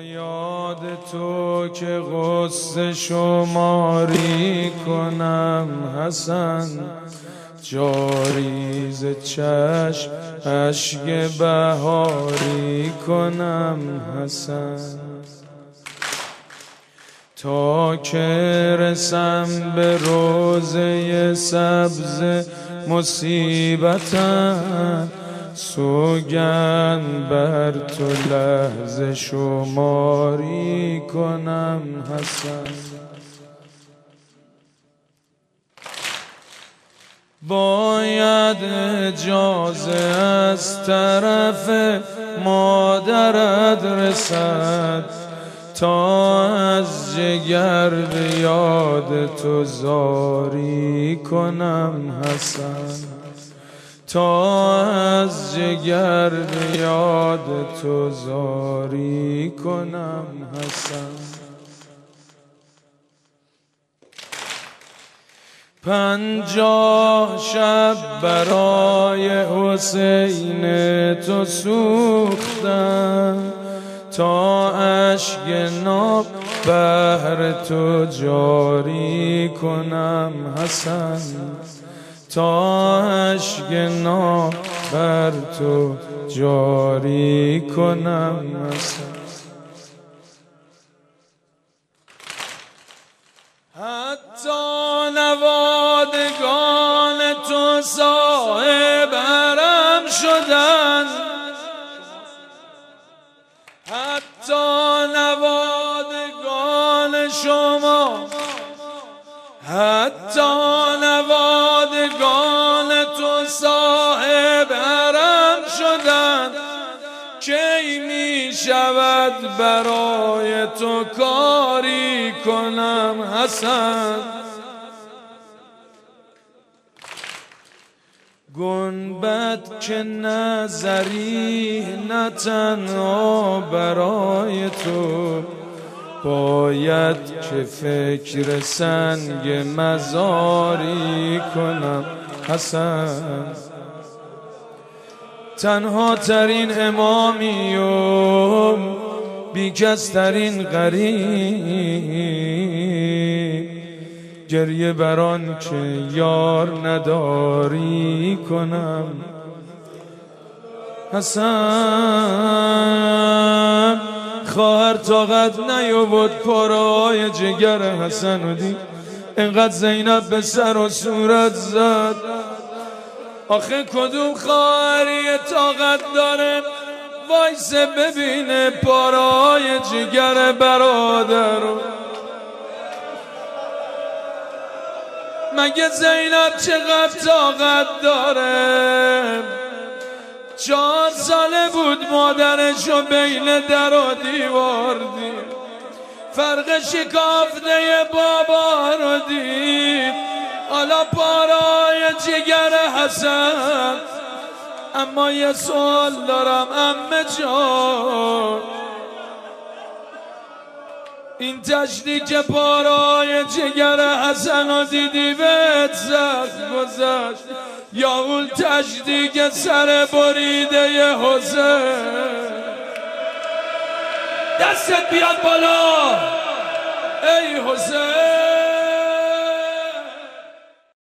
یاد تو که غصه شماری کنم حسن، جاری ز چشم اشک بهاری کنم حسن، تا که رسم به روضه سبز مصیبتم، سوگند بر تو لحظه شماری کنم حسن. باید اجازه از طرف مادرت رسد، تا از جگر به یاد تو زاری کنم حسن، تا از جگر به یاد تو زاری کنم حسن. 50 شب برای حسین تو سوختم، تا اشک ناب بهر تو جاری کنم حسن، تا اشک ناب بر تو جاری کنم حسن. حتی نوادگان تو صاحب حرم شدن، حتی نوادگان شما، حتی نوادگان تو صاحب حرم شدن، کی می شود برای تو کاری کنم حسن. گنبد که نظری نه تنها برای تو، باید که فکر سنگ مزاری کنم حسن. تنها ترین امامیم، بیکس ترین غریب، گریه بران که یار نداری کنم حسن. خواهر طاقت نیاورد پاره‌های جگر حسن و دید، اینقدر زینب به سر و صورت زد. آخه کدوم خواهری طاقت داره وایسه ببینه پاره‌های جگر برادر رو؟ مگه زینب چقدر طاقت داره؟ 4 ساله بود مادرشو بین در و دیوار دید، فرق شکافته بابا رو دید. حالا پاره‌های جگر حسن. اما یه سوال دارم عمه جان، این تشریک پاره‌های جگر حسن رو دیدی بهت زخم گذشت، یا اون تشریک سر بریده ی حسین؟ دستت بیاد بالا ای حسین.